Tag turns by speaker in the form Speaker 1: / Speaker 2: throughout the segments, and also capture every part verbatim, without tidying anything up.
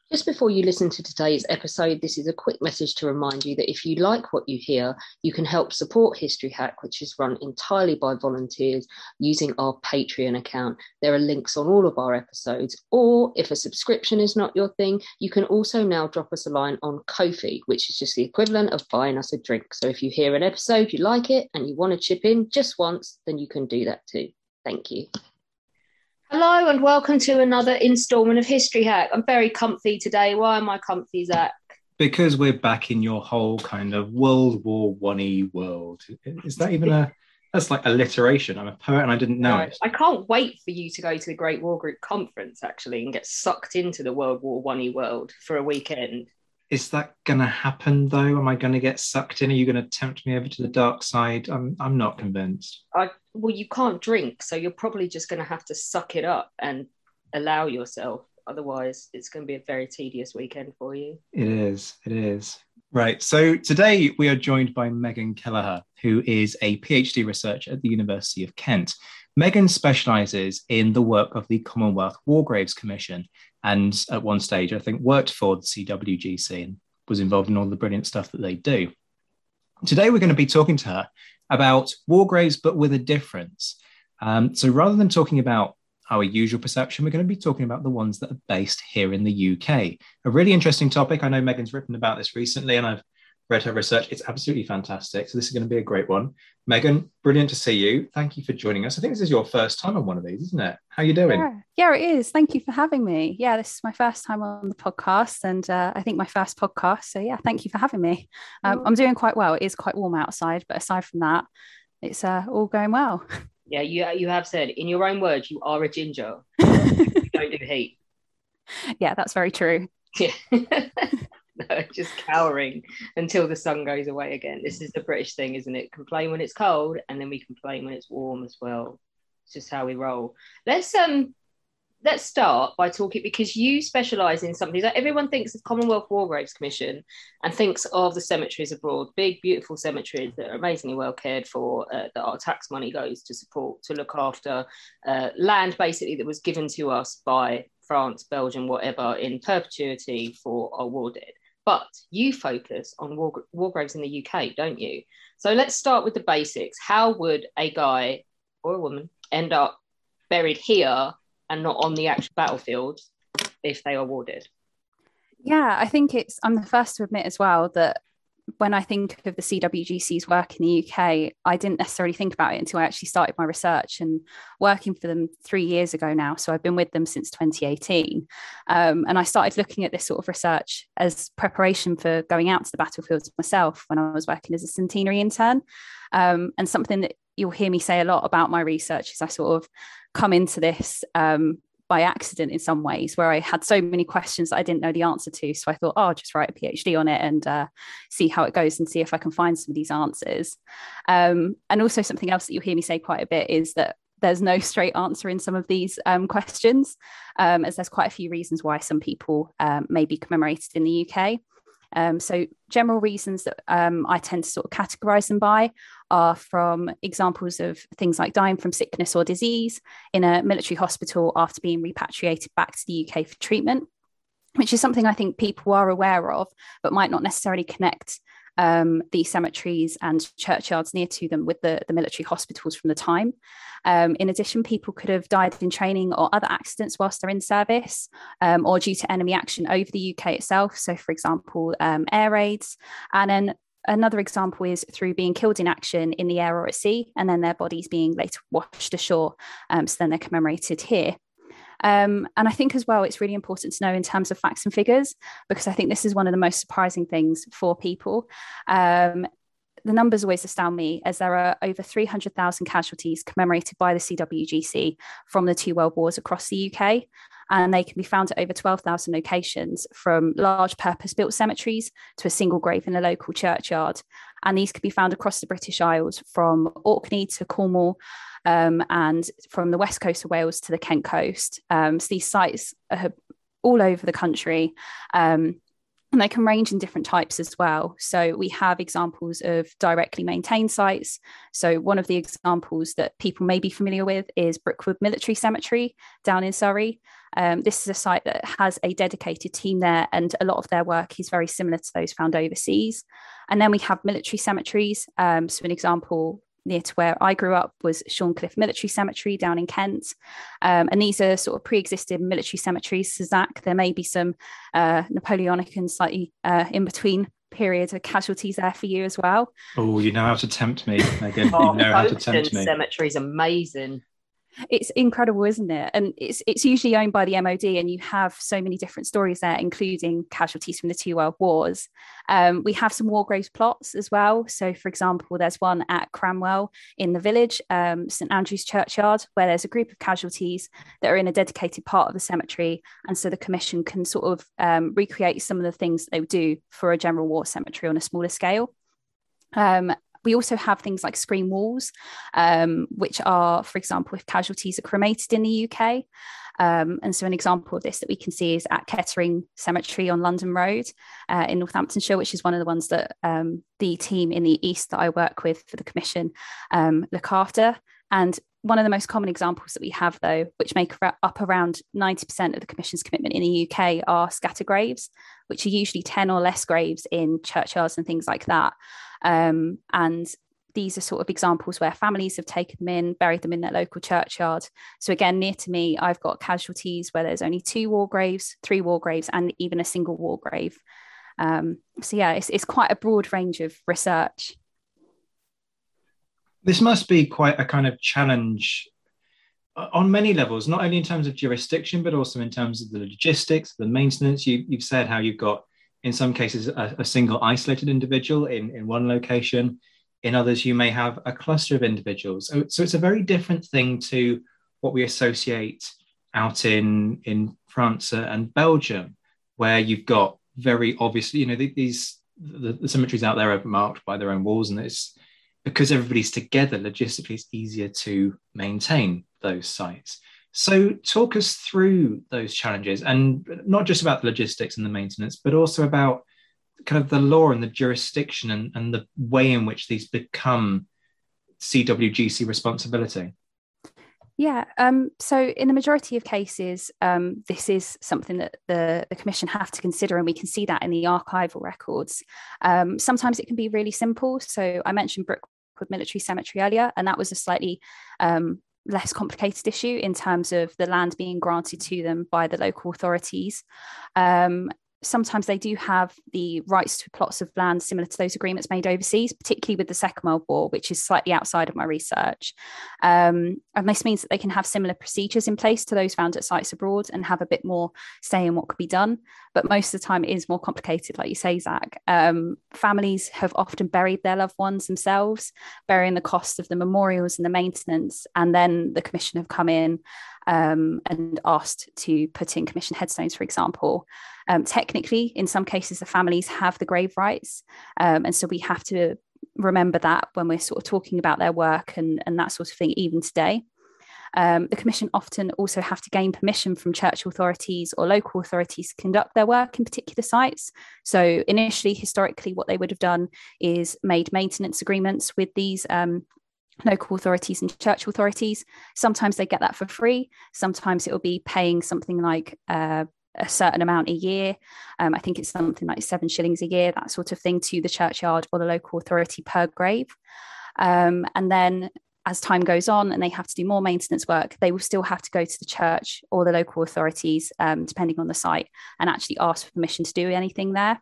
Speaker 1: Just before you listen to today's episode, this is a quick message to remind you that if you like what you hear, you can help support History Hack, which is run entirely by volunteers using our Patreon account. There are links on all of our episodes, or if a subscription is not your thing, you can also now drop us a line on Ko-fi, which is just the equivalent of buying us a drink. So if you hear an episode, you like it, and you want to chip in just once, then you can do that too. Thank you. Hello and welcome to another instalment of History Hack. I'm very comfy today. Why am I comfy, Zach?
Speaker 2: Because we're back in your whole kind of World War One-y world. Is that even a... That's like alliteration. I'm a poet and I didn't know no, it.
Speaker 1: I can't wait for you to go to the Great War Group conference, actually, and get sucked into the World War One-y world for a weekend.
Speaker 2: Is that going to happen, though? Am I going to get sucked in? Are you going to tempt me over to the dark side? I'm I'm not convinced.
Speaker 1: I Well, you can't drink, so you're probably just going to have to suck it up and allow yourself. Otherwise, it's going to be a very tedious weekend for you.
Speaker 2: It is. It is. Right. So today we are joined by Megan Kelleher, who is a PhD researcher at the University of Kent. Megan specialises in the work of the Commonwealth War Graves Commission, and at one stage, I think, worked for the C W G C and was involved in all the brilliant stuff that they do. Today, we're going to be talking to her about war graves, but with a difference. Um, so rather than talking about our usual perception, we're going to be talking about the ones that are based here in the U K. A really interesting topic. I know Megan's written about this recently, and I've read her research. It's absolutely fantastic. So this is going to be a great one. Megan, brilliant to see you. Thank you for joining us. I think this is your first time on one of these, isn't it? How are you doing?
Speaker 3: Yeah, yeah it is. Thank you for having me. Yeah, this is my first time on the podcast, and uh, I think my first podcast. So yeah, thank you for having me. Um, I'm doing quite well. It is quite warm outside, but aside from that, it's uh, all going well.
Speaker 1: Yeah, you you have said, in your own words, you are a ginger. You don't do heat.
Speaker 3: Yeah, that's very true.
Speaker 1: Yeah. No, just cowering until the sun goes away again. This is the British thing, isn't it? Complain when it's cold, and then we complain when it's warm as well. It's just how we roll. Let's um let's start by talking, because you specialise in something that everyone thinks of Commonwealth War Graves Commission and thinks of the cemeteries abroad, big, beautiful cemeteries that are amazingly well cared for, uh, that our tax money goes to support, to look after, uh, land basically that was given to us by France, Belgium, whatever, in perpetuity for our war dead. But you focus on war, war graves in the U K, don't you? So let's start with the basics. How would a guy or a woman end up buried here and not on the actual battlefield if they are war dead?
Speaker 3: Yeah, I think it's, I'm the first to admit as well that when I think of the C W G C's work in the U K, I didn't necessarily think about it until I actually started my research and working for them three years ago now. So I've been with them since twenty eighteen. Um, and I started looking at this sort of research as preparation for going out to the battlefields myself when I was working as a centenary intern. Um, and something that you'll hear me say a lot about my research is I sort of come into this um, by accident in some ways, where I had so many questions that I didn't know the answer to. So I thought, oh, I'll just write a PhD on it and uh, see how it goes and see if I can find some of these answers. Um, and also something else that you'll hear me say quite a bit is that there's no straight answer in some of these um, questions, um, as there's quite a few reasons why some people um, may be commemorated in the U K. Um, so general reasons that um, I tend to sort of categorize them by are from examples of things like dying from sickness or disease in a military hospital after being repatriated back to the U K for treatment, which is something I think people are aware of, but might not necessarily connect um, these cemeteries and churchyards near to them with the, the military hospitals from the time. Um, in addition, people could have died in training or other accidents whilst they're in service, um, or due to enemy action over the U K itself. So, for example, um, air raids. And then another example is through being killed in action in the air or at sea, and then their bodies being later washed ashore. Um, so then they're commemorated here. Um, and I think as well, it's really important to know in terms of facts and figures, because I think this is one of the most surprising things for people. Um, the numbers always astound me, as there are over three hundred thousand casualties commemorated by the C W G C from the two world wars across the U K. And they can be found at over twelve thousand locations, from large purpose-built cemeteries to a single grave in a local churchyard. And these can be found across the British Isles, from Orkney to Cornwall, um, and from the west coast of Wales to the Kent coast. Um, so these sites are all over the country. Um, And they can range in different types as well. So we have examples of directly maintained sites. So one of the examples that people may be familiar with is Brookwood Military Cemetery down in Surrey. Um, this is a site that has a dedicated team there, and a lot of their work is very similar to those found overseas. And then we have military cemeteries. Um, so an example near to where I grew up was Shorncliffe Military Cemetery down in Kent. Um, and these are sort of pre-existing military cemeteries. So Zach, there may be some uh, Napoleonic and slightly uh, in between periods of casualties there for you as well.
Speaker 2: Oh, you know how to tempt me, Megan.
Speaker 1: Oh,
Speaker 2: you know how to tempt me.
Speaker 1: Cemetery is amazing.
Speaker 3: It's incredible, isn't it? And it's it's usually owned by the M O D, and you have so many different stories there, including casualties from the two world wars. Um, we have some war graves plots as well. So, for example, there's one at Cranwell in the village, um, St Andrew's Churchyard, where there's a group of casualties that are in a dedicated part of the cemetery. And so the Commission can sort of um, recreate some of the things that they would do for a general war cemetery on a smaller scale. Um, We also have things like screen walls, um, which are, for example, if casualties are cremated in the U K. Um, and so an example of this that we can see is at Kettering Cemetery on London Road uh, in Northamptonshire, which is one of the ones that um, the team in the East that I work with for the Commission um, look after. And one of the most common examples that we have, though, which make up around ninety percent of the Commission's commitment in the U K, are scatter graves, which are usually ten or less graves in churchyards and things like that. Um, and these are sort of examples where families have taken them in, buried them in their local churchyard. So again, near to me, I've got casualties where there's only two war graves, three war graves, and even a single war grave. Um, so yeah, it's, it's quite a broad range of research.
Speaker 2: This must be quite a kind of challenge on many levels, not only in terms of jurisdiction, but also in terms of the logistics, the maintenance. You, you've said how you've got, in some cases, a, a single isolated individual in, in one location. In others, you may have a cluster of individuals. So, so it's a very different thing to what we associate out in, in France and Belgium, where you've got very obviously, you know, these the, the cemeteries out there are marked by their own walls, and it's because everybody's together, logistically, it's easier to maintain those sites. So talk us through those challenges, and not just about the logistics and the maintenance, but also about kind of the law and the jurisdiction and, and the way in which these become C W G C responsibility.
Speaker 3: Yeah, um, so in the majority of cases, um, this is something that the, the Commission have to consider, and we can see that in the archival records. Um, sometimes it can be really simple. So I mentioned Brookwood Military Cemetery earlier, and that was a slightly um, less complicated issue in terms of the land being granted to them by the local authorities. Um, Sometimes they do have the rights to plots of land similar to those agreements made overseas, particularly with the Second World War, which is slightly outside of my research. Um, and this means that they can have similar procedures in place to those found at sites abroad and have a bit more say in what could be done. But most of the time it is more complicated, like you say, Zach. Um, families have often buried their loved ones themselves, bearing the cost of the memorials and the maintenance. And then the Commission have come in Um, and asked to put in Commission headstones, for example. Um, technically, in some cases, the families have the grave rights. Um, and so we have to remember that when we're sort of talking about their work and, and that sort of thing, even today. Um, the Commission often also have to gain permission from church authorities or local authorities to conduct their work in particular sites. So initially, historically, what they would have done is made maintenance agreements with these um, local authorities and church authorities. Sometimes they get that for free. Sometimes it will be paying something like uh, a certain amount a year. Um, I think it's something like seven shillings a year, that sort of thing, to the churchyard or the local authority per grave. Um, and then as time goes on and they have to do more maintenance work, they will still have to go to the church or the local authorities, um, depending on the site, and actually ask for permission to do anything there.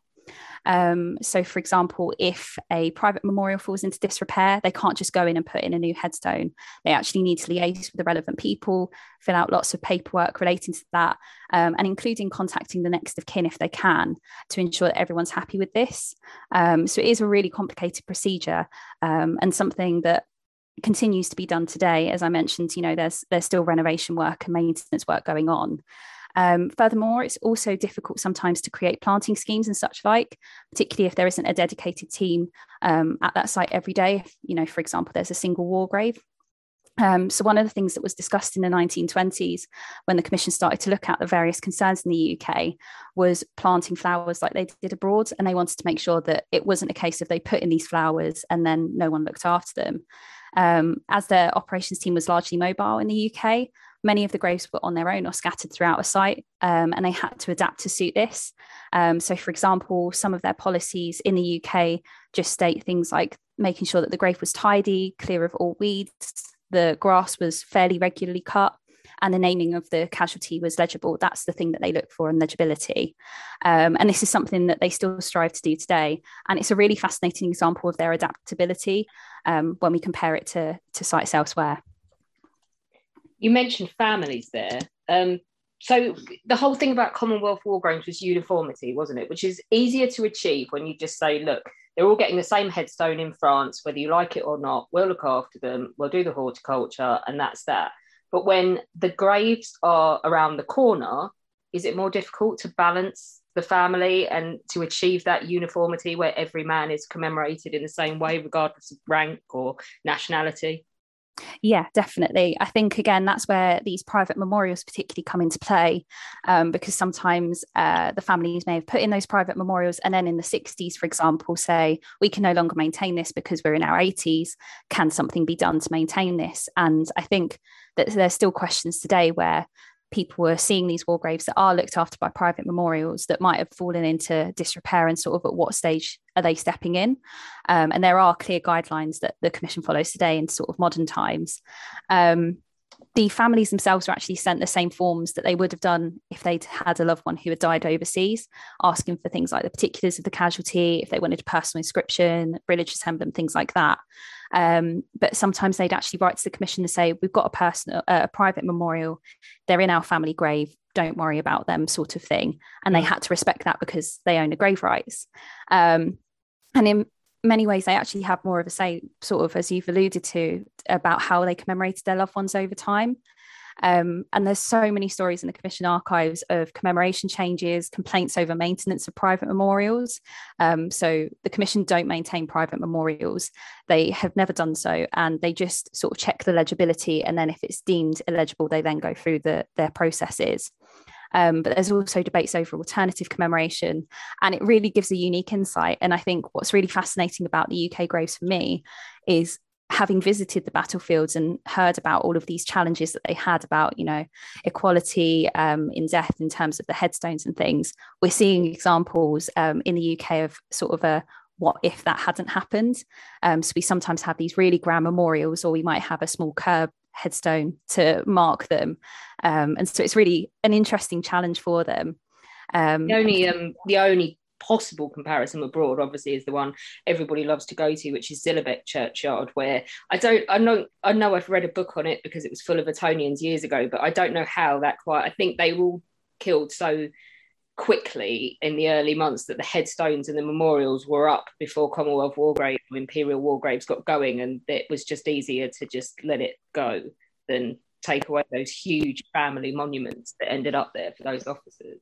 Speaker 3: Um, so, for example, if a private memorial falls into disrepair, they can't just go in and put in a new headstone. They actually need to liaise with the relevant people, fill out lots of paperwork relating to that, um, and including contacting the next of kin if they can, to ensure that everyone's happy with this. Um, so it is a really complicated procedure, um, and something that continues to be done today. As I mentioned, you know, there's there's still renovation work and maintenance work going on. Um, furthermore, it's also difficult sometimes to create planting schemes and such like, particularly if there isn't a dedicated team um, at that site every day. If, you know, for example, there's a single war grave. Um, so one of the things that was discussed in the nineteen twenties when the Commission started to look at the various concerns in the U K was planting flowers like they did abroad. And they wanted to make sure that it wasn't a case of they put in these flowers and then no one looked after them. Um, as their operations team was largely mobile in the U K, many of the graves were on their own or scattered throughout a site, um, and they had to adapt to suit this. Um, so, for example, some of their policies in the U K just state things like making sure that the grave was tidy, clear of all weeds, the grass was fairly regularly cut, and the naming of the casualty was legible. That's the thing that they look for in legibility. Um, and this is something that they still strive to do today. And it's a really fascinating example of their adaptability um, when we compare it to, to sites elsewhere.
Speaker 1: You mentioned families there. Um, so the whole thing about Commonwealth War Graves was uniformity, wasn't it? Which is easier to achieve when you just say, look, they're all getting the same headstone in France, whether you like it or not, we'll look after them, we'll do the horticulture, and that's that. But when the graves are around the corner, is it more difficult to balance the family and to achieve that uniformity where every man is commemorated in the same way, regardless of rank or nationality?
Speaker 3: Yeah, definitely. I think, again, that's where these private memorials particularly come into play, um, because sometimes uh, the families may have put in those private memorials and then in the sixties, for example, say, we can no longer maintain this because we're in our eighties. Can something be done to maintain this? And I think that there's still questions today where people are seeing these war graves that are looked after by private memorials that might have fallen into disrepair, and sort of at what stage are they stepping in? Um, and there are clear guidelines that the Commission follows today in sort of modern times. Um, the families themselves are actually sent the same forms that they would have done if they'd had a loved one who had died overseas, asking for things like the particulars of the casualty, if they wanted a personal inscription, religious emblem, things like that. Um, but sometimes they'd actually write to the Commission to say, we've got a personal, uh, a private memorial, they're in our family grave, don't worry about them, sort of thing. And they had to respect that because they own the grave rights. Um, and in many ways, they actually have more of a say, sort of, as you've alluded to, about how they commemorated their loved ones over time. Um, and there's so many stories in the Commission archives of commemoration changes, complaints over maintenance of private memorials. Um, so the Commission don't maintain private memorials. They have never done so. And they just sort of check the legibility. And then if it's deemed illegible, they then go through the, their processes. Um, but there's also debates over alternative commemoration, and it really gives a unique insight. And I think what's really fascinating about the U K graves for me is having visited the battlefields and heard about all of these challenges that they had about, you know, equality um, in death in terms of the headstones and things. We're seeing examples um, in the U K of sort of a what if that hadn't happened. Um, so we sometimes have these really grand memorials, or we might have a small curb headstone to mark them. Um, and so it's really an interesting challenge for them. Um,
Speaker 1: the only um, the only possible comparison abroad, obviously, is the one everybody loves to go to, which is Zillebeke Churchyard, where I don't, I know, I know I've read a book on it because it was full of Etonians years ago, but I don't know how that quite. I think they were all killed so quickly in the early months that the headstones and the memorials were up before Commonwealth War Graves or Imperial War Graves got going, and it was just easier to just let it go than take away those huge family monuments that ended up there for those officers.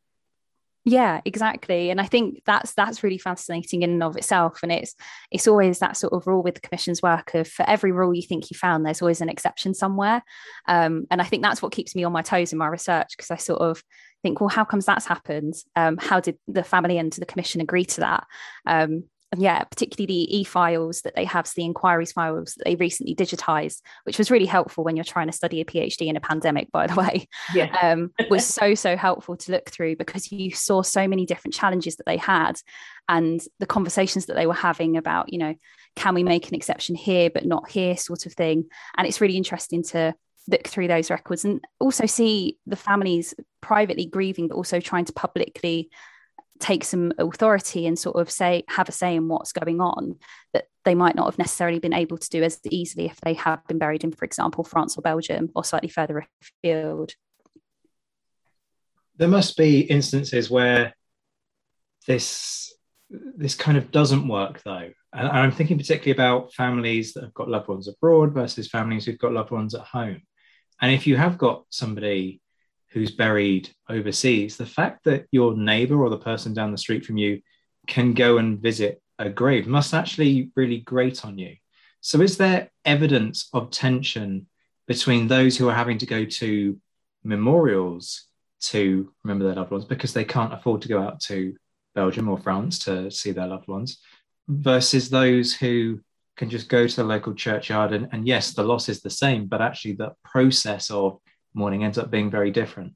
Speaker 3: Yeah, exactly. And I think that's that's really fascinating in and of itself. And it's it's always that sort of rule with the Commission's work of, for every rule you think you found, there's always an exception somewhere. Um, and I think that's what keeps me on my toes in my research, because I sort of think, well, how comes that's happened? Um, how did the family and the Commission agree to that? Um, and yeah, particularly the e-files that they have, so the inquiries files that they recently digitized, which was really helpful when you're trying to study a PhD in a pandemic, by the way.
Speaker 1: Yeah.
Speaker 3: um, was so, so helpful to look through, because you saw so many different challenges that they had, and the conversations that they were having about, you know, can we make an exception here, but not here, sort of thing. And it's really interesting to look through those records and also see the families privately grieving, but also trying to publicly take some authority and sort of say, have a say in what's going on, that they might not have necessarily been able to do as easily if they have been buried in, for example, France or Belgium, or slightly further afield.
Speaker 2: There must be instances where this this kind of doesn't work, though. And I'm thinking particularly about families that have got loved ones abroad versus families who've got loved ones at home. And if you have got somebody who's buried overseas, the fact that your neighbour or the person down the street from you can go and visit a grave must actually really grate on you. So is there evidence of tension between those who are having to go to memorials to remember their loved ones because they can't afford to go out to Belgium or France to see their loved ones, versus those who can just go to the local churchyard and, and yes, the loss is the same, but actually the process of mourning ends up being very different?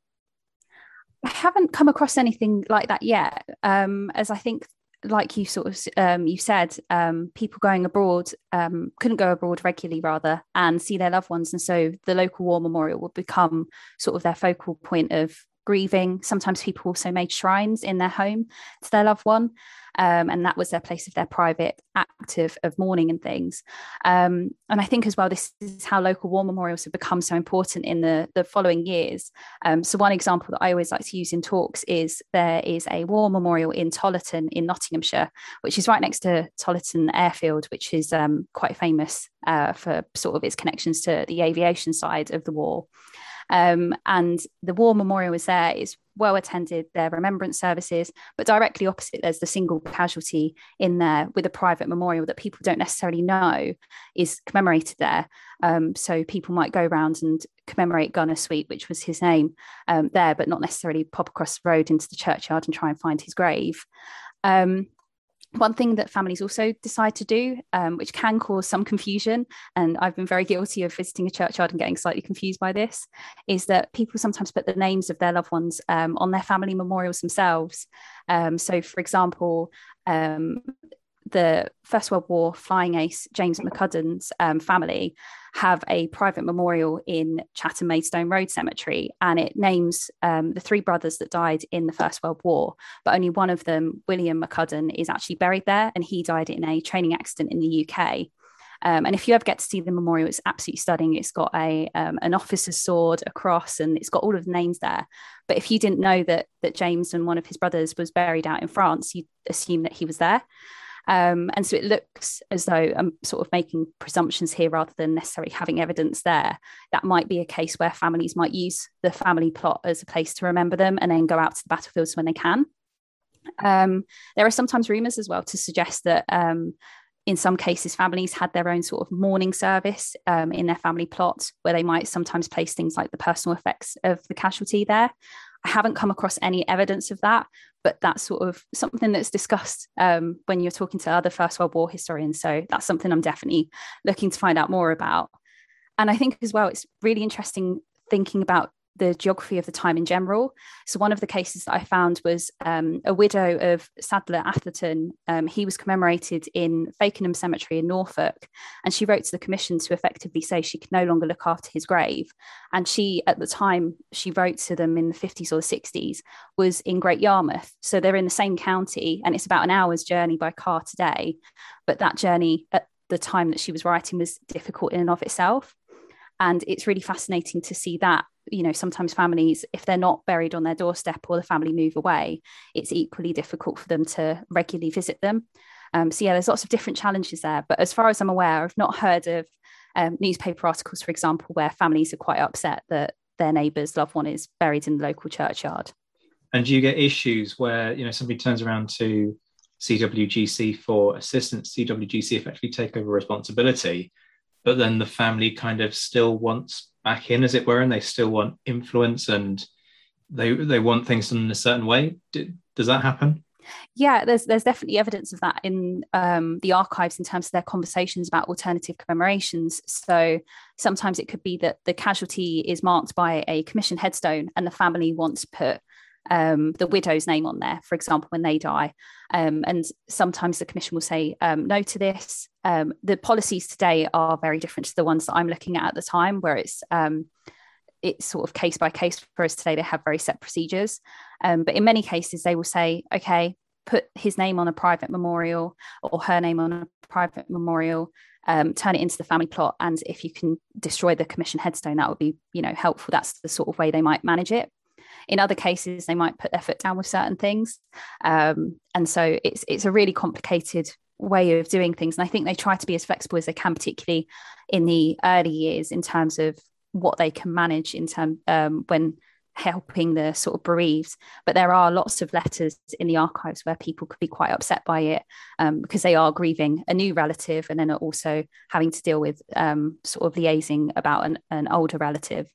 Speaker 3: I haven't come across anything like that yet. Um, as I think, like you sort of um, you said, um, people going abroad um, couldn't go abroad regularly, rather, and see their loved ones, and so the local war memorial would become sort of their focal point of grieving. Sometimes people also made shrines in their home to their loved one, um, and that was their place of their private act of, of mourning and things. Um, and I think as well, this is how local war memorials have become so important in the, the following years. Um, so one example that I always like to use in talks is there is a war memorial in Tollerton in Nottinghamshire, which is right next to Tollerton Airfield, which is um, quite famous uh, for sort of its connections to the aviation side of the war. Um, and the war memorial is there, it's well attended, there are remembrance services, but directly opposite there's the single casualty in there with a private memorial that people don't necessarily know is commemorated there. Um, so people might go around and commemorate Gunner Sweet, which was his name, um, there, but not necessarily pop across the road into the churchyard and try and find his grave. Um, One thing that families also decide to do, um, which can cause some confusion, and I've been very guilty of visiting a churchyard and getting slightly confused by this, is that people sometimes put the names of their loved ones um, on their family memorials themselves. Um, so, for example, um, the First World War flying ace James McCudden's um, family have a private memorial in Chatham Maidstone Road Cemetery, and it names um, the three brothers that died in the First World War, but only one of them, William McCudden, is actually buried there, and he died in a training accident in the U K. Um, and if you ever get to see the memorial, it's absolutely stunning. It's got a um, an officer's sword, a cross, and it's got all of the names there. But if you didn't know that that James and one of his brothers was buried out in France, you'd assume that he was there. Um, and so it looks as though I'm sort of making presumptions here rather than necessarily having evidence there. That might be a case where families might use the family plot as a place to remember them and then go out to the battlefields when they can. Um, there are sometimes rumours as well to suggest that um, in some cases, families had their own sort of mourning service um, in their family plot, where they might sometimes place things like the personal effects of the casualty there. I haven't come across any evidence of that, but that's sort of something that's discussed um, when you're talking to other First World War historians. So that's something I'm definitely looking to find out more about. And I think as well, it's really interesting thinking about the geography of the time in general. So one of the cases that I found was um, a widow of Sadler Atherton. Um, he was commemorated in Fakenham Cemetery in Norfolk, and she wrote to the commission to effectively say she could no longer look after his grave. And she, at the time she wrote to them in the fifties or the sixties, was in Great Yarmouth. So they're in the same county, and it's about an hour's journey by car today. But that journey at the time that she was writing was difficult in and of itself. And it's really fascinating to see that, you know, sometimes families, if they're not buried on their doorstep or the family move away, it's equally difficult for them to regularly visit them. Um, so yeah, there's lots of different challenges there. But as far as I'm aware, I've not heard of um, newspaper articles, for example, where families are quite upset that their neighbour's loved one is buried in the local churchyard.
Speaker 2: And do you get issues where, you know, somebody turns around to C W G C for assistance, C W G C effectively take over responsibility, but then the family kind of still wants back in, as it were, and they still want influence and they they want things done in a certain way? Does that happen?
Speaker 3: Yeah, there's there's definitely evidence of that in um, the archives in terms of their conversations about alternative commemorations. So sometimes it could be that the casualty is marked by a commission headstone and the family wants to put um, the widow's name on there, for example, when they die. Um, and sometimes the commission will say um, no to this. Um, the policies today are very different to the ones that I'm looking at at the time, where it's um, it's sort of case by case for us today. They have very set procedures. Um, but in many cases, they will say, okay, put his name on a private memorial or her name on a private memorial, um, turn it into the family plot. And if you can destroy the commission headstone, that would be, you know, helpful. That's the sort of way they might manage it. In other cases, they might put their foot down with certain things. Um, and so it's it's a really complicated way of doing things. And I think they try to be as flexible as they can, particularly in the early years, in terms of what they can manage in terms um, when helping the sort of bereaved. But there are lots of letters in the archives where people could be quite upset by it um, because they are grieving a new relative and then are also having to deal with um, sort of liaising about an, an older relative.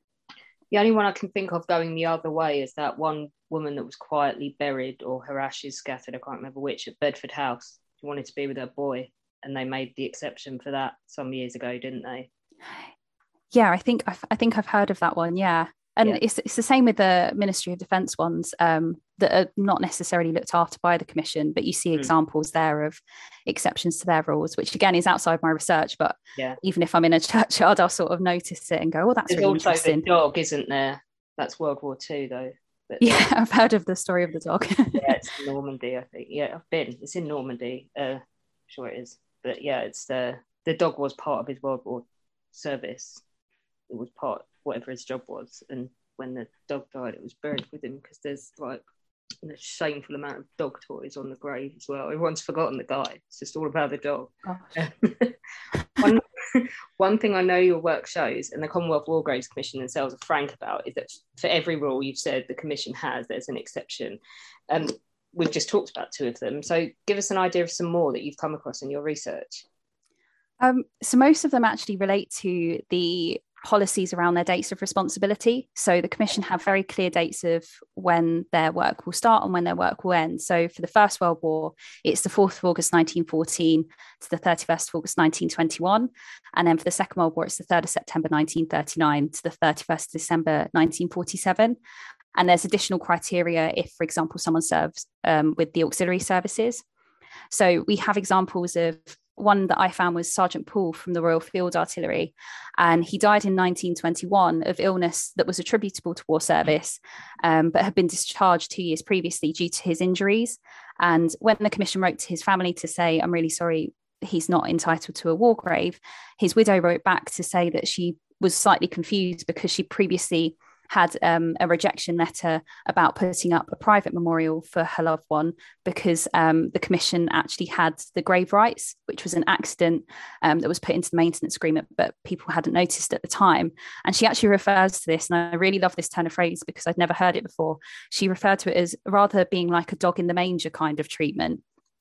Speaker 1: The only one I can think of going the other way is that one woman that was quietly buried, or her ashes scattered, I can't remember which, at Bedford House. She wanted to be with her boy, and they made the exception for that some years ago, didn't they?
Speaker 3: Yeah, I think I've, I think I've heard of that one. Yeah, and
Speaker 1: Yeah.
Speaker 3: it's it's the same with the Ministry of Defence ones um, that are not necessarily looked after by the Commission, but you see
Speaker 1: Mm.
Speaker 3: examples there of exceptions to their rules, which again is outside my research. But
Speaker 1: Yeah.
Speaker 3: even if I'm in a churchyard, I'll sort of notice it and go, "Oh, that's
Speaker 1: There's
Speaker 3: really
Speaker 1: also
Speaker 3: interesting."
Speaker 1: the dog, isn't there? That's World War Two, though. But
Speaker 3: Yeah, I've heard of the story of the dog.
Speaker 1: yeah, it's in Normandy, I think. Yeah, I've been. It's in Normandy. Uh, sure it is. But yeah, it's the the dog was part of his World War service. It was part whatever his job was, and when the dog died, it was buried with him because there's like a shameful amount of dog toys on the grave as well. Everyone's forgotten the guy. It's just all about the dog. one, one thing I know your work shows, and the Commonwealth War Graves Commission themselves are frank about, is that for every rule you've said the Commission has, there's an exception. Um, we've just talked about two of them. So give us an idea of some more that you've come across in your research.
Speaker 3: Um, so most of them actually relate to the policies around their dates of responsibility. So the Commission have very clear dates of when their work will start and when their work will end. So for the First World War, it's the fourth of August nineteen fourteen to the thirty-first of August nineteen twenty-one. And then for the Second World War, it's the third of September nineteen thirty-nine to the thirty-first of December nineteen forty-seven. And there's additional criteria if, for example, someone serves um, with the auxiliary services. So we have examples of one that I found was Sergeant Poole from the Royal Field Artillery, and he died in nineteen twenty-one of illness that was attributable to war service, um, but had been discharged two years previously due to his injuries. And when the Commission wrote to his family to say, "I'm really sorry, he's not entitled to a war grave," his widow wrote back to say that she was slightly confused because she previously had um, a rejection letter about putting up a private memorial for her loved one because um, the Commission actually had the grave rights, which was an accident um, that was put into the maintenance agreement, but people hadn't noticed at the time. And she actually refers to this, and I really love this turn of phrase because I'd never heard it before. She referred to it as rather being like a dog in the manger kind of treatment.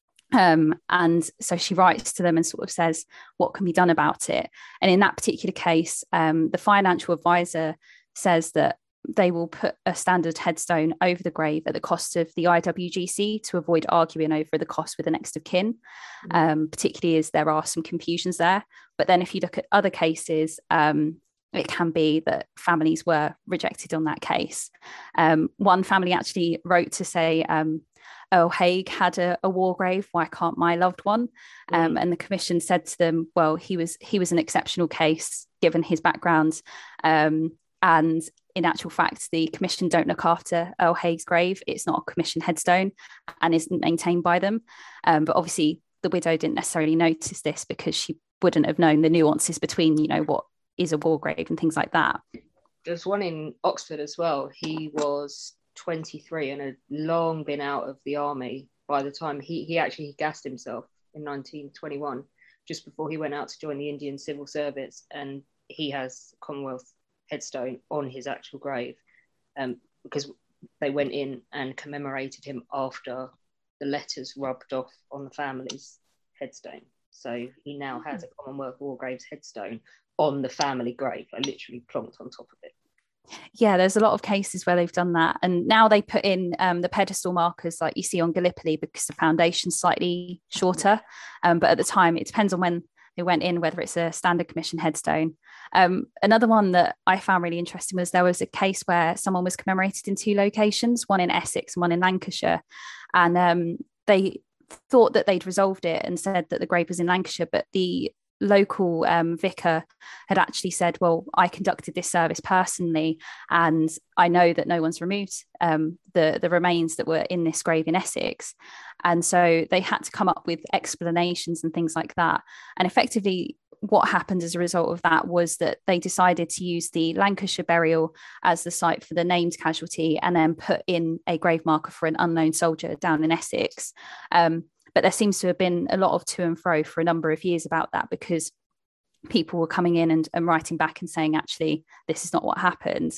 Speaker 3: Um, and so she writes to them and sort of says what can be done about it. And in that particular case, um, the financial advisor says that they will put a standard headstone over the grave at the cost of the I W G C to avoid arguing over the cost with the next of kin, mm-hmm. um, particularly as there are some confusions there. But then if you look at other cases, um, it can be that families were rejected on that case. Um, one family actually wrote to say, um, oh, Haig had a, a war grave, why can't my loved one? Um, mm. And the Commission said to them, well, he was he was an exceptional case given his background. Um, and in actual fact, the Commission don't look after Earl Haig's grave. It's not a Commission headstone and isn't maintained by them. Um, but obviously the widow didn't necessarily notice this because she wouldn't have known the nuances between, you know, what is a war grave and things like that.
Speaker 1: There's one in Oxford as well. He was twenty-three and had long been out of the army by the time he, he actually gassed himself in nineteen twenty-one, just before he went out to join the Indian Civil Service. And he has Commonwealth headstone on his actual grave um, because they went in and commemorated him after the letters rubbed off on the family's headstone. So he now has a Commonwealth War Graves headstone on the family grave, like literally plonked on top of it.
Speaker 3: Yeah, there's a lot of cases where they've done that. And now they put in um, the pedestal markers like you see on Gallipoli because the foundation's slightly shorter. Um, but at the time, it depends on when they went in, whether it's a standard commission headstone. Um, another one that I found really interesting was there was a case where someone was commemorated in two locations, one in Essex and one in Lancashire. And um, they thought that they'd resolved it and said that the grave was in Lancashire, but the local um, vicar had actually said, well, I conducted this service personally and I know that no one's removed um, the, the remains that were in this grave in Essex. And so they had to come up with explanations and things like that. And effectively what happened as a result of that was that they decided to use the Lancashire burial as the site for the named casualty and then put in a grave marker for an unknown soldier down in Essex. Um, But there seems to have been a lot of to and fro for a number of years about that because people were coming in and, and writing back and saying, actually, this is not what happened.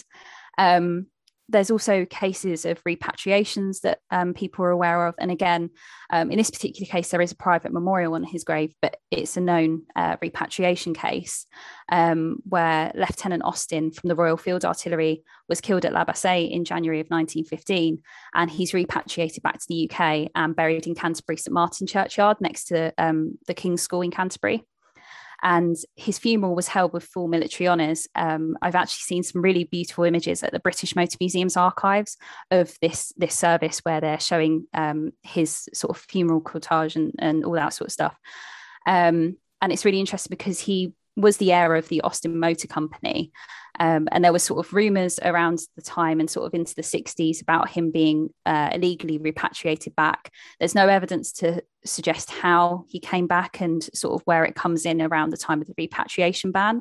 Speaker 3: Um, there's also cases of repatriations that um, people are aware of. And again, um, in this particular case, there is a private memorial on his grave, but it's a known uh, repatriation case um, where Lieutenant Austin from the Royal Field Artillery was killed at La Bassée in January of nineteen fifteen. And he's repatriated back to the U K and buried in Canterbury St Martin Churchyard next to um, the King's School in Canterbury. and his funeral was held with full military honours. Um, I've actually seen some really beautiful images at the British Motor Museum's archives of this this service where they're showing um, his sort of funeral cortege and, and all that sort of stuff. Um, and it's really interesting because he was the heir of the Austin Motor Company. Um, and there were sort of rumours around the time and sort of into the sixties about him being uh, illegally repatriated back. There's no evidence to suggest how he came back and sort of where it comes in around the time of the repatriation ban.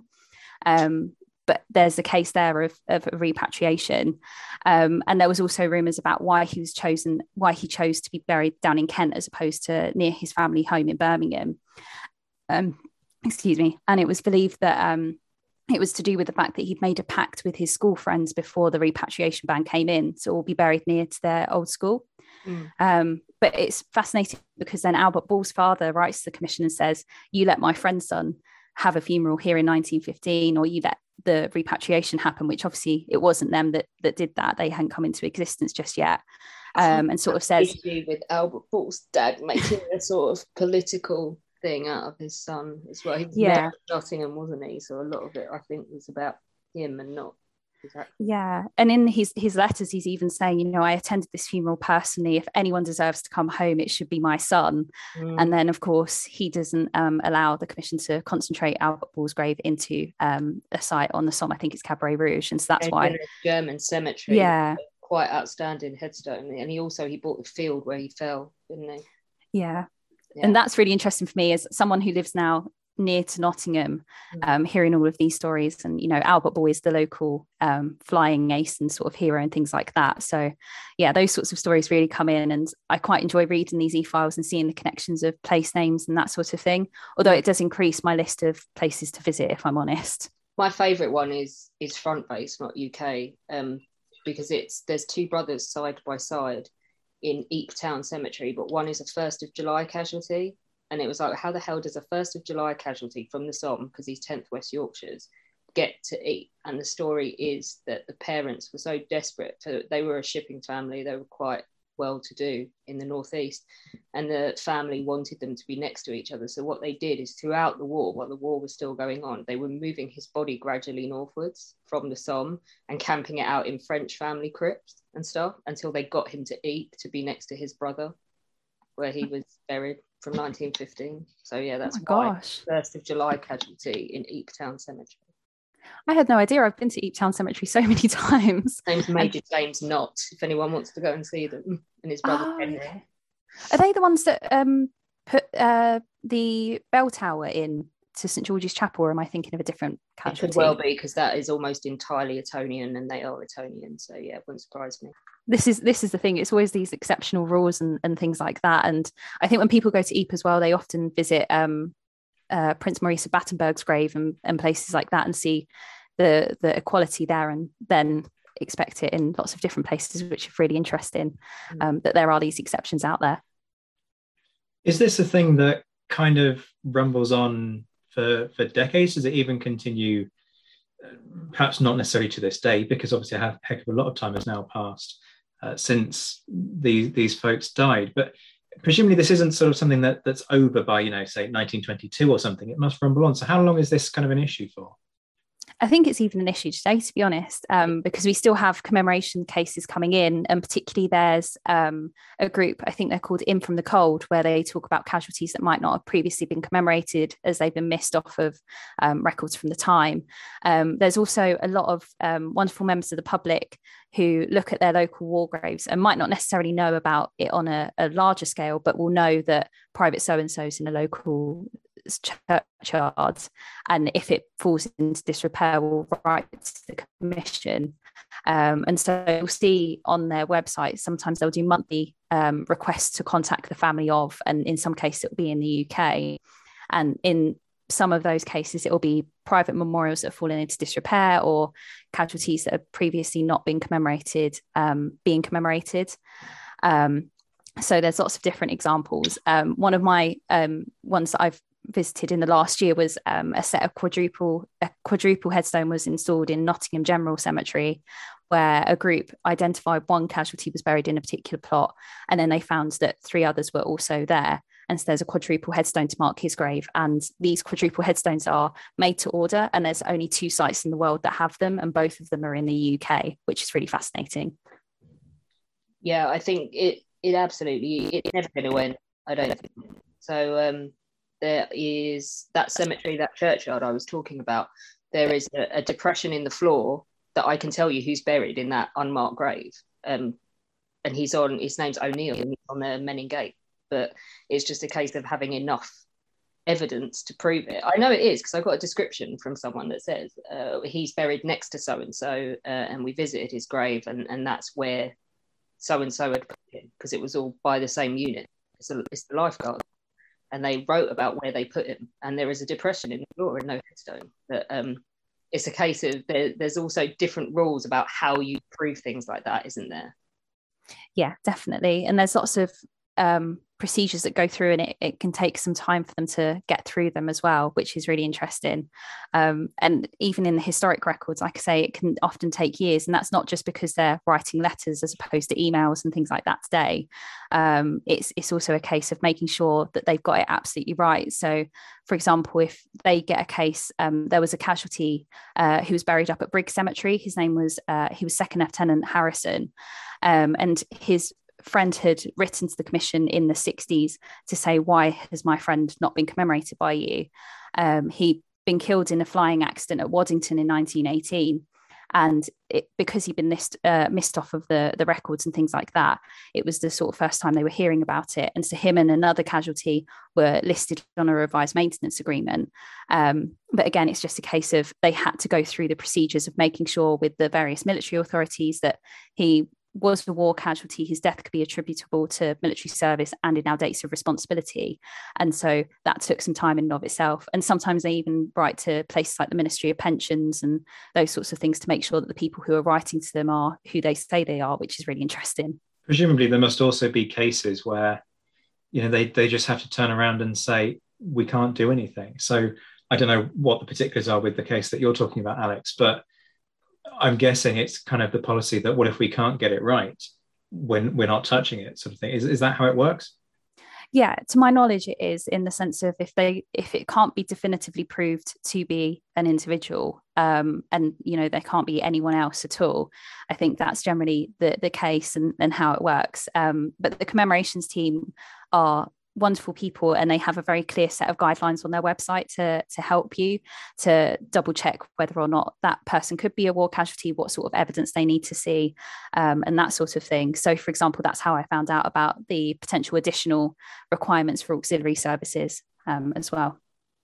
Speaker 3: Um, but there's a case there of, of repatriation. Um, and there was also rumours about why he was chosen, why he chose to be buried down in Kent as opposed to near his family home in Birmingham. Um, excuse me. And it was believed that um, it was to do with the fact that he'd made a pact with his school friends before the repatriation ban came in, so all be buried near to their old school. Mm. Um, but it's fascinating because then Albert Ball's father writes to the commission and says, you let my friend's son have a funeral here in nineteen fifteen, or you let the repatriation happen, which obviously it wasn't them that, that did that. They hadn't come into existence just yet. Um, and sort of says...
Speaker 1: with Albert Ball's dad making a sort of political thing out of his son as well. He was
Speaker 3: yeah
Speaker 1: Nottingham, wasn't he? So a lot of it I think was about him and not exactly.
Speaker 3: Yeah, and in his his letters he's even saying, you know, I attended this funeral personally. If anyone deserves to come home, it should be my son. Mm. And then of course he doesn't um, allow the commission to concentrate Albert Ball's grave into um, a site on the Somme. I think it's Cabaret Rouge, and so that's
Speaker 1: and
Speaker 3: why
Speaker 1: a German cemetery.
Speaker 3: Yeah,
Speaker 1: quite outstanding headstone. And he also he bought the field where he fell, didn't he?
Speaker 3: Yeah. Yeah. And that's really interesting for me as someone who lives now near to Nottingham, um, hearing all of these stories. And, you know, Albert Ball is the local um, flying ace and sort of hero and things like that. So, yeah, those sorts of stories really come in. And I quite enjoy reading these e-files and seeing the connections of place names and that sort of thing. Although it does increase my list of places to visit, if I'm honest.
Speaker 1: My favourite one is is Front Base, not U K, um, because it's there's two brothers side by side in Ypres Town Cemetery, but one is a first of July casualty. And it was like, how the hell does a first of July casualty from the Somme, because he's tenth West Yorkshire's, get to Ypres? And the story is that the parents were so desperate for, they were a shipping family, they were quite well to do in the northeast, and the family wanted them to be next to each other. So what they did is throughout the war, while the war was still going on, they were moving his body gradually northwards from the Somme and camping it out in French family crypts and stuff until they got him to Ypres to be next to his brother, where he was buried from nineteen fifteen. So yeah, that's
Speaker 3: oh my gosh.
Speaker 1: First of July casualty in Ypres Town Cemetery.
Speaker 3: I had no idea. I've been to Ypres Town Cemetery so many times.
Speaker 1: Name's Major and... James Knott, if anyone wants to go and see them, and his brother oh, Henry. Okay.
Speaker 3: Are they the ones that um, put uh, the bell tower in to St George's Chapel, or am I thinking of a different casualty?
Speaker 1: It could well be, because that is almost entirely Etonian, and they are Etonian, so yeah, it wouldn't surprise me.
Speaker 3: This is this is the thing. It's always these exceptional rules and, and things like that. And I think when people go to Ypres as well, they often visit um, uh, Prince Maurice of Battenberg's grave and, and places like that and see the the equality there, and then expect it in lots of different places, which is really interesting, um, that there are these exceptions out there.
Speaker 2: Is this a thing that kind of rumbles on for, for decades? Does it even continue? Perhaps not necessarily to this day, because obviously a heck of a lot of time has now passed uh, since these these folks died. But presumably this isn't sort of something that that's over by, you know, say nineteen twenty-two or something. It must rumble on. So how long is this kind of an issue for?
Speaker 3: I think it's even an issue today, to be honest, um, because we still have commemoration cases coming in, and particularly there's um, a group, I think they're called In From the Cold, where they talk about casualties that might not have previously been commemorated as they've been missed off of um, records from the time. Um, there's also a lot of um, wonderful members of the public who look at their local war graves and might not necessarily know about it on a, a larger scale, but will know that private so-and-so's in a local churchyard, and if it falls into disrepair, will write to the commission. Um, and so you'll see on their website, sometimes they'll do monthly um, requests to contact the family of, and in some cases it'll be in the U K. And in some of those cases, it will be private memorials that have fallen into disrepair, or casualties that have previously not been commemorated um, being commemorated. Um, so there's lots of different examples. Um, one of my um, ones that I've visited in the last year was um, a set of quadruple a quadruple headstone was installed in Nottingham General Cemetery, where a group identified one casualty was buried in a particular plot, and then they found that three others were also there. And so there's a quadruple headstone to mark his grave. And these quadruple headstones are made to order, and there's only two sites in the world that have them, and both of them are in the U K, which is really fascinating.
Speaker 1: Yeah, I think it it absolutely, it's never going to end, I don't think. So um, there is that cemetery, that churchyard I was talking about, there is a, a depression in the floor that I can tell you who's buried in that unmarked grave. Um, and he's on, his name's O'Neill, and he's on the Menin Gate. But it's just a case of having enough evidence to prove it. I know it is, because I got a description from someone that says uh, he's buried next to so-and-so, uh, and we visited his grave, and, and that's where so-and-so had put him, because it was all by the same unit. It's, a, it's the lifeguard. And they wrote about where they put him, and there is a depression in the floor and no headstone. But um, it's a case of there, there's also different rules about how you prove things like that, isn't there?
Speaker 3: Yeah, definitely. And there's lots of um, procedures that go through, and it, it can take some time for them to get through them as well, which is really interesting. Um, and even in the historic records, like I say, it can often take years, and that's not just because they're writing letters as opposed to emails and things like that today. Um, it's it's also a case of making sure that they've got it absolutely right. So, for example, if they get a case, um, there was a casualty uh, who was buried up at Briggs Cemetery. His name was uh, he was Second Lieutenant Harrison, um, and his friend had written to the commission in the sixties to say, why has my friend not been commemorated by you? Um, he'd been killed in a flying accident at Waddington in nineteen eighteen. And it, because he'd been missed, uh, missed off of the, the records and things like that, it was the sort of first time they were hearing about it. And so him and another casualty were listed on a revised maintenance agreement. Um, but again, it's just a case of they had to go through the procedures of making sure with the various military authorities that he was the war casualty, his death could be attributable to military service and in our dates of responsibility. And so that took some time in and of itself. And sometimes they even write to places like the Ministry of Pensions and those sorts of things to make sure that the people who are writing to them are who they say they are, which is really interesting.
Speaker 2: Presumably there must also be cases where, you know, they, they just have to turn around and say, we can't do anything. So I don't know what the particulars are with the case that you're talking about, Alex, but I'm guessing it's kind of the policy that, what if we can't get it right when we're not touching it, sort of thing. Is, is that how it works?
Speaker 3: Yeah, to my knowledge, it is, in the sense of if they if it can't be definitively proved to be an individual, um, and you know there can't be anyone else at all, I think that's generally the the case and, and how it works. Um, but the commemorations team are wonderful people, and they have a very clear set of guidelines on their website to to help you to double check whether or not that person could be a war casualty, what sort of evidence they need to see, um, and that sort of thing. So for example, that's how I found out about the potential additional requirements for auxiliary services um, as well.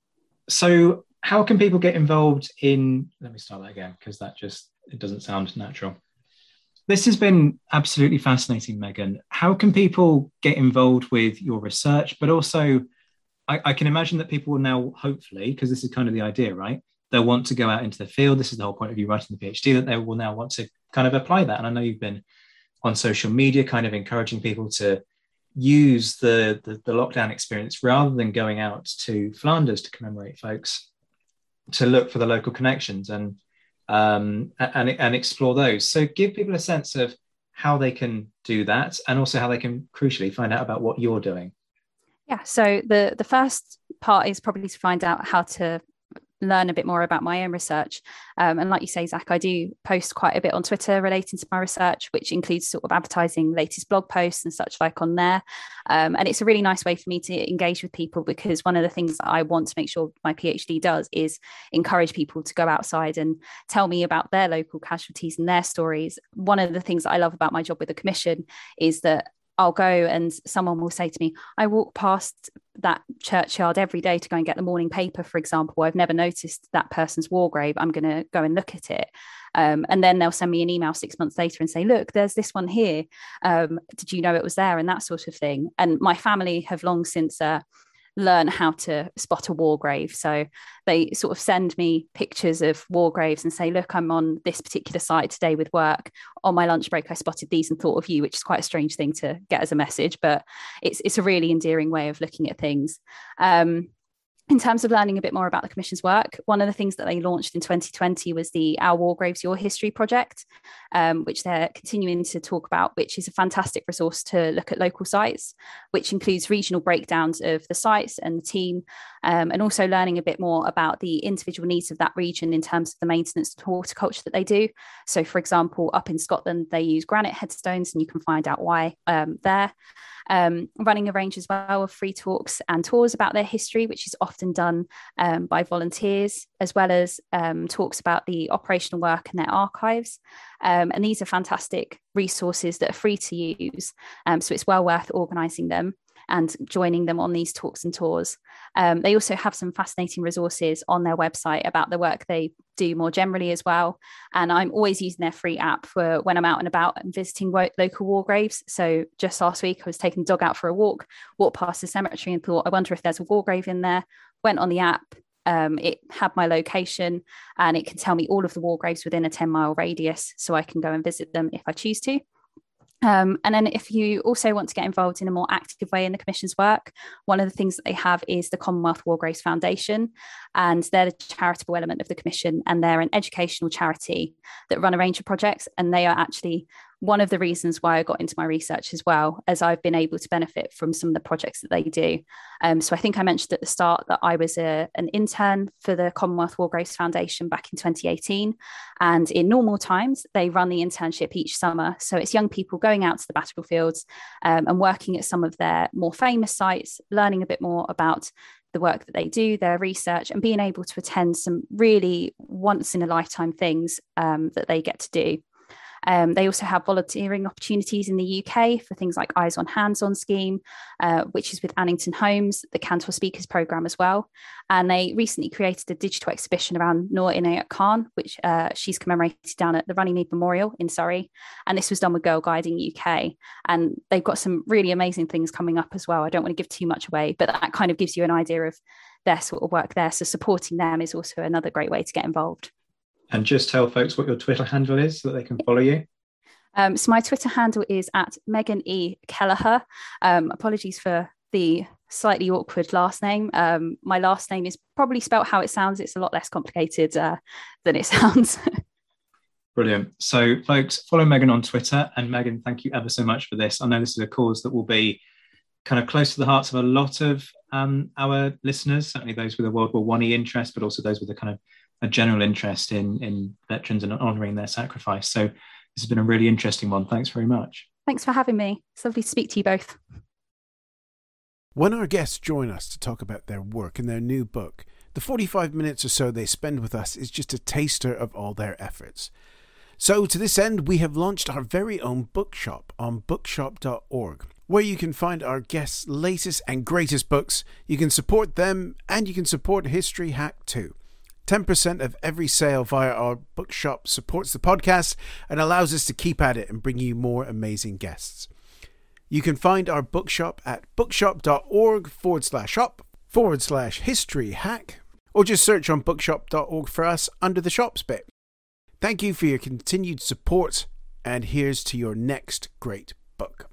Speaker 2: So how can people get involved in, let me start that again, because that just, it doesn't sound natural. This has been absolutely fascinating, Megan. How can people get involved with your research? But also, I, I can imagine that people will now, hopefully, because this is kind of the idea, right? They'll want to go out into the field. This is the whole point of you writing the PhD, that they will now want to kind of apply that. And I know you've been on social media kind of encouraging people to use the, the, the lockdown experience, rather than going out to Flanders to commemorate folks, to look for the local connections and Um, and, and explore those. So give people a sense of how they can do that, and also how they can crucially find out about what you're doing.
Speaker 3: Yeah, so the, the first part is probably to find out how to learn a bit more about my own research. Um, and like you say, Zach, I do post quite a bit on Twitter relating to my research, which includes sort of advertising latest blog posts and such like on there. Um, and it's a really nice way for me to engage with people, because one of the things that I want to make sure my PhD does is encourage people to go outside and tell me about their local casualties and their stories. One of the things that I love about my job with the Commission is that I'll go and someone will say to me, I walk past that churchyard every day to go and get the morning paper, for example. I've never noticed that person's war grave. I'm going to go and look at it. Um, and then they'll send me an email six months later and say, look, there's this one here. Um, did you know it was there? And that sort of thing. And my family have long since uh, learn how to spot a war grave. So they sort of send me pictures of war graves and say, look, I'm on this particular site today with work. On my lunch break, I spotted these and thought of you, which is quite a strange thing to get as a message, but it's it's a really endearing way of looking at things. Um, in terms of learning a bit more about the Commission's work, one of the things that they launched in twenty twenty was the Our War Graves, Your History project, um, which they're continuing to talk about, which is a fantastic resource to look at local sites, which includes regional breakdowns of the sites and the team, um, and also learning a bit more about the individual needs of that region in terms of the maintenance and horticulture that they do. So, for example, up in Scotland, they use granite headstones, and you can find out why um, there. Um, running a range as well of free talks and tours about their history, which is often done um, by volunteers, as well as um, talks about the operational work and their archives. Um, and these are fantastic resources that are free to use. Um, so it's well worth organising them and joining them on these talks and tours. Um, they also have some fascinating resources on their website about the work they do more generally as well. And I'm always using their free app for when I'm out and about and visiting wo- local war graves. So just last week, I was taking the dog out for a walk, walked past the cemetery and thought, I wonder if there's a war grave in there. Went on the app. Um, it had my location, and it can tell me all of the war graves within a ten mile radius, so I can go and visit them if I choose to. Um, and then if you also want to get involved in a more active way in the Commission's work, one of the things that they have is the Commonwealth War Graves Foundation, and they're the charitable element of the Commission, and they're an educational charity that run a range of projects, and they are actually one of the reasons why I got into my research as well, as I've been able to benefit from some of the projects that they do. Um, so I think I mentioned at the start that I was a, an intern for the Commonwealth War Graves Foundation back in twenty eighteen. And in normal times, they run the internship each summer. So it's young people going out to the battlefields um, and working at some of their more famous sites, learning a bit more about the work that they do, their research, and being able to attend some really once in a lifetime things um, that they get to do. Um, they also have volunteering opportunities in the U K for things like Eyes on Hands On scheme, uh, which is with Annington Homes, the Cantor Speakers Programme as well. And they recently created a digital exhibition around Noor Inayat Khan, which uh, she's commemorated down at the Runnymede Memorial in Surrey. And this was done with Girl Guiding U K. And they've got some really amazing things coming up as well. I don't want to give too much away, but that kind of gives you an idea of their sort of work there. So supporting them is also another great way to get involved.
Speaker 2: And just tell folks what your Twitter handle is so that they can follow you.
Speaker 3: Um, so my Twitter handle is at Megan E. Kelleher. Um, apologies for the slightly awkward last name. Um, my last name is probably spelt how it sounds. It's a lot less complicated uh, than it sounds.
Speaker 2: Brilliant. So folks, follow Megan on Twitter. And Megan, thank you ever so much for this. I know this is a cause that will be kind of close to the hearts of a lot of um, our listeners, certainly those with a World War One interest, but also those with a kind of a general interest in, in veterans and honouring their sacrifice. So this has been a really interesting one. Thanks very much.
Speaker 3: Thanks for having me. It's lovely to speak to you both.
Speaker 4: When our guests join us to talk about their work and their new book, the forty-five minutes or so they spend with us is just a taster of all their efforts. So to this end, we have launched our very own bookshop on bookshop dot org, where you can find our guests' latest and greatest books. You can support them, and you can support History Hack too. ten percent of every sale via our bookshop supports the podcast and allows us to keep at it and bring you more amazing guests. You can find our bookshop at bookshop dot org forward slash shop forward slash history hack, or just search on bookshop dot org for us under the shops bit. Thank you for your continued support, and here's to your next great book.